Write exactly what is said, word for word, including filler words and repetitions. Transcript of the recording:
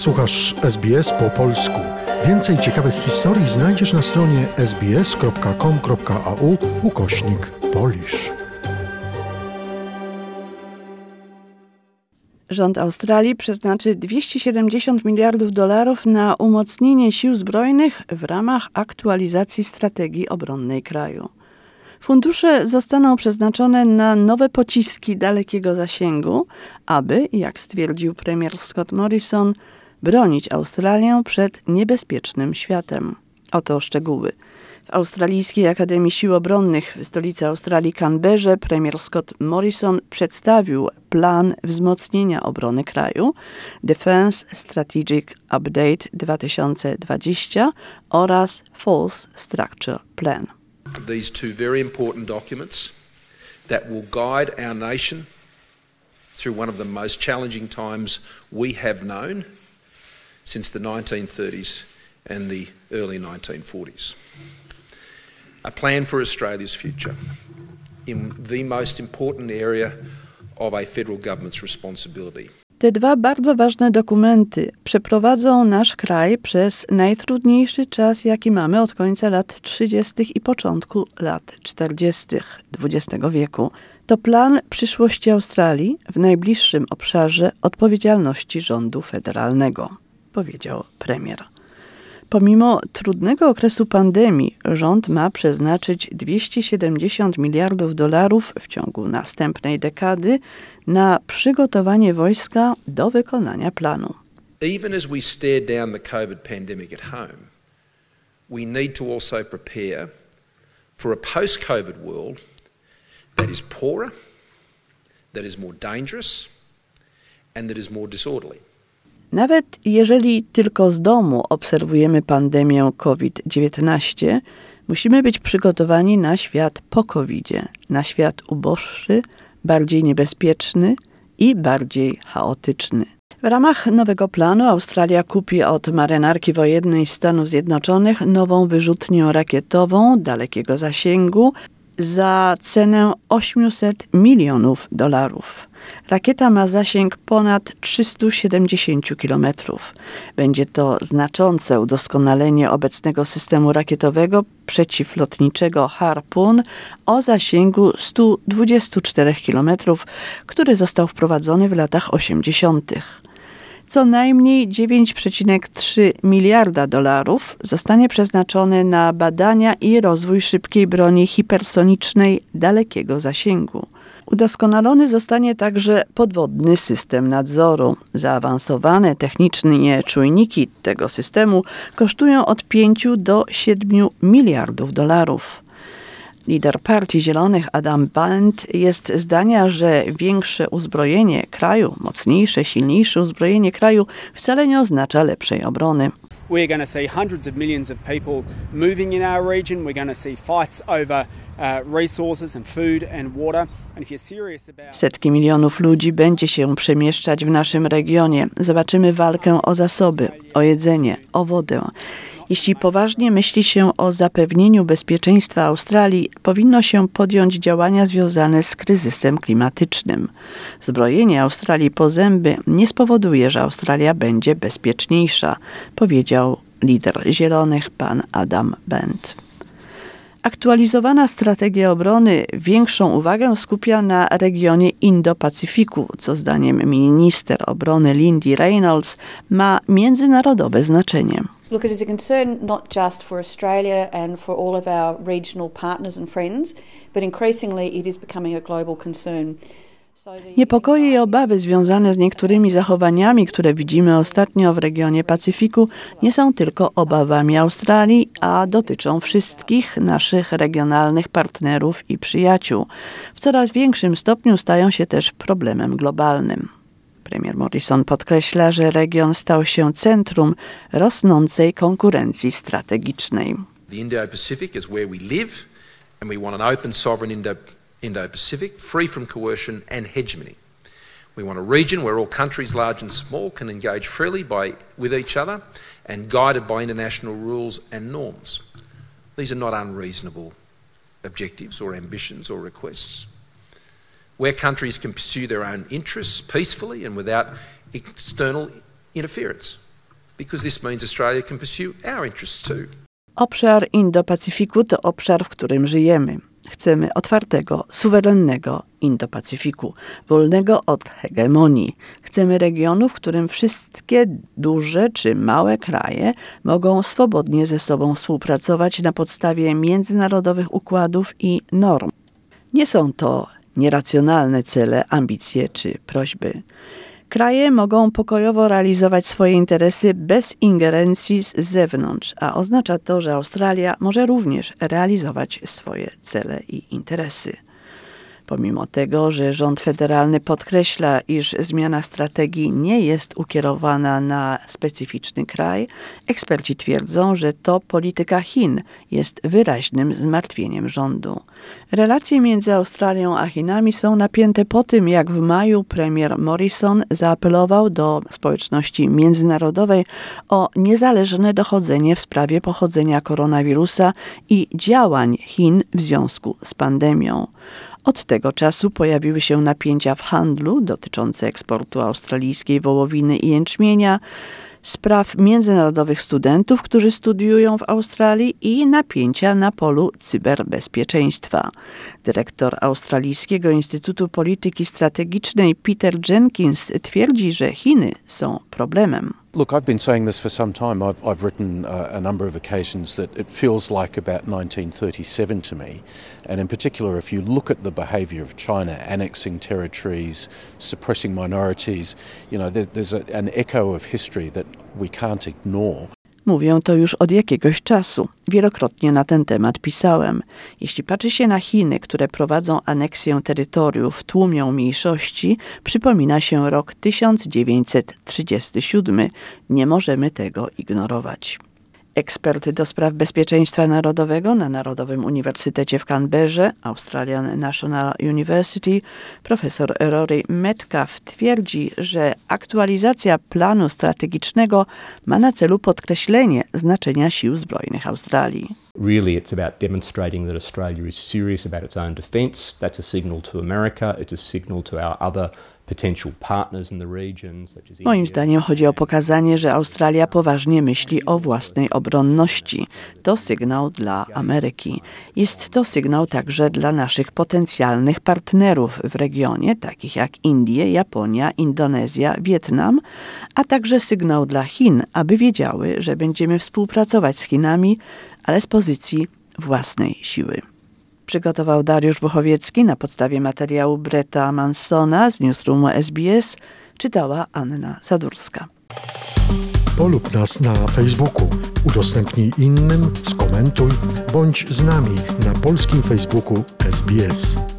Słuchasz S B S po polsku. Więcej ciekawych historii znajdziesz na stronie sbs.com.au ukośnik Polish. Rząd Australii przeznaczy dwieście siedemdziesiąt miliardów dolarów na umocnienie sił zbrojnych w ramach aktualizacji strategii obronnej kraju. Fundusze zostaną przeznaczone na nowe pociski dalekiego zasięgu, aby, jak stwierdził premier Scott Morrison, bronić Australię przed niebezpiecznym światem. Oto szczegóły. W Australijskiej Akademii Sił Obronnych w stolicy Australii Canberrze premier Scott Morrison przedstawił plan wzmocnienia obrony kraju, Defence Strategic Update dwa tysiące dwadzieścia oraz Force Structure Plan. These two very important documents that will guide our nation through one of the most challenging times we have known since the nineteen thirties and the early nineteen forties. A plan for Australia's future in the most important area of a federal government's responsibility. Te dwa bardzo ważne dokumenty przeprowadzą nasz kraj przez najtrudniejszy czas, jaki mamy od końca lat trzydziestych i początku lat czterdziestych dwudziestego wieku. To plan przyszłości Australii w najbliższym obszarze odpowiedzialności rządu federalnego, powiedział premier. Pomimo trudnego okresu pandemii, rząd ma przeznaczyć dwieście siedemdziesiąt miliardów dolarów w ciągu następnej dekady na przygotowanie wojska do wykonania planu. Even as we stare down the COVID pandemic at home, we need to also prepare for a post-COVID world that is poorer, that is more dangerous, and that is more disorderly. Nawet jeżeli tylko z domu obserwujemy pandemię COVID dziewiętnaście, musimy być przygotowani na świat po kowidzie, na świat uboższy, bardziej niebezpieczny i bardziej chaotyczny. W ramach nowego planu Australia kupi od marynarki wojennej Stanów Zjednoczonych nową wyrzutnię rakietową dalekiego zasięgu za cenę osiemset milionów dolarów. Rakieta ma zasięg ponad trzysta siedemdziesiąt kilometrów. Będzie to znaczące udoskonalenie obecnego systemu rakietowego przeciwlotniczego Harpoon o zasięgu sto dwadzieścia cztery kilometrów, który został wprowadzony w latach osiemdziesiątych. Co najmniej dziewięć przecinek trzy miliarda dolarów zostanie przeznaczone na badania i rozwój szybkiej broni hipersonicznej dalekiego zasięgu. Udoskonalony zostanie także podwodny system nadzoru. Zaawansowane technicznie czujniki tego systemu kosztują od pięciu do siedmiu miliardów dolarów. Lider Partii Zielonych Adam Band jest zdania, że większe uzbrojenie kraju, mocniejsze, silniejsze uzbrojenie kraju wcale nie oznacza lepszej obrony. We're going to see hundreds of millions of people moving in our region. We're going to see fights over uh, resources and food and water. And if you're serious about... Setki milionów ludzi będzie się przemieszczać w naszym regionie. Zobaczymy walkę o zasoby, o jedzenie, o wodę. Jeśli poważnie myśli się o zapewnieniu bezpieczeństwa Australii, powinno się podjąć działania związane z kryzysem klimatycznym. Zbrojenie Australii po zęby nie spowoduje, że Australia będzie bezpieczniejsza, powiedział lider Zielonych pan Adam Band. Aktualizowana strategia obrony większą uwagę skupia na regionie Indo-Pacyfiku, co zdaniem minister obrony Lindy Reynolds ma międzynarodowe znaczenie. Look, it is a concern not just for Australia and for all of our regional partners and friends, but increasingly it is becoming a global concern. Niepokoje i obawy związane z niektórymi zachowaniami, które widzimy ostatnio w regionie Pacyfiku, nie są tylko obawami Australii, a dotyczą wszystkich naszych regionalnych partnerów i przyjaciół. W coraz większym stopniu stają się też problemem globalnym. Premier Morrison podkreśla, że region stał się centrum rosnącej konkurencji strategicznej. The Indo-Pacific is where we live and we want an open sovereign Indo Indo-Pacific, free from coercion and hegemony. We want a region where all countries, large and small, can engage freely by, with each other and guided by international rules and norms. These are not unreasonable objectives or ambitions or requests. Where countries can pursue their own interests peacefully and without external interference. because this means Australia can pursue our interests too. Obszar Indo-Pacyfiku to obszar, w którym żyjemy. Chcemy otwartego, suwerennego Indo-Pacyfiku, wolnego od hegemonii. Chcemy regionu, w którym wszystkie duże czy małe kraje mogą swobodnie ze sobą współpracować na podstawie międzynarodowych układów i norm. Nie są to nieracjonalne cele, ambicje czy prośby. Kraje mogą pokojowo realizować swoje interesy bez ingerencji z zewnątrz, a oznacza to, że Australia może również realizować swoje cele i interesy. Pomimo tego, że rząd federalny podkreśla, iż zmiana strategii nie jest ukierowana na specyficzny kraj, eksperci twierdzą, że to polityka Chin jest wyraźnym zmartwieniem rządu. Relacje między Australią a Chinami są napięte po tym, jak w maju premier Morrison zaapelował do społeczności międzynarodowej o niezależne dochodzenie w sprawie pochodzenia koronawirusa i działań Chin w związku z pandemią. Od tego czasu pojawiły się napięcia w handlu dotyczące eksportu australijskiej wołowiny i jęczmienia, spraw międzynarodowych studentów, którzy studiują w Australii i napięcia na polu cyberbezpieczeństwa. Dyrektor Australijskiego Instytutu Polityki Strategicznej Peter Jenkins twierdzi, że Chiny są problemem. Look, I've been saying this for some time. I've, I've written uh, a number of occasions that it feels like about nineteen thirty-seven to me. And in particular, if you look at the behaviour of China, annexing territories, suppressing minorities, you know, there, there's a, an echo of history that we can't ignore. Mówię to już od jakiegoś czasu. Wielokrotnie na ten temat pisałem. Jeśli patrzy się na Chiny, które prowadzą aneksję terytoriów, tłumią mniejszości, przypomina się rok tysiąc dziewięćset trzydziesty siódmy. Nie możemy tego ignorować. Ekspert do spraw bezpieczeństwa narodowego na Narodowym Uniwersytecie w Canberrze, Australian National University, profesor Rory Metcalf twierdzi, że aktualizacja planu strategicznego ma na celu podkreślenie znaczenia sił zbrojnych Australii. Really, it's about demonstrating that Australia is serious about its own defence. That's a signal to America. It's a signal to our other potential partners in the region, such as Moim zdaniem chodzi o pokazanie, że Australia poważnie myśli o własnej obronności. To sygnał dla Ameryki. Jest to sygnał także dla naszych potencjalnych partnerów w regionie, takich jak Indie, Japonia, Indonezja, Wietnam, a także sygnał dla Chin, aby wiedziały, że będziemy współpracować z Chinami, ale z pozycji własnej siły. Przygotował Dariusz Buchowiecki na podstawie materiału Bretta Mansona z Newsroomu S B S. Czytała Anna Sadurska. Polub nas na Facebooku, udostępnij innym, skomentuj, bądź z nami na polskim Facebooku S B S.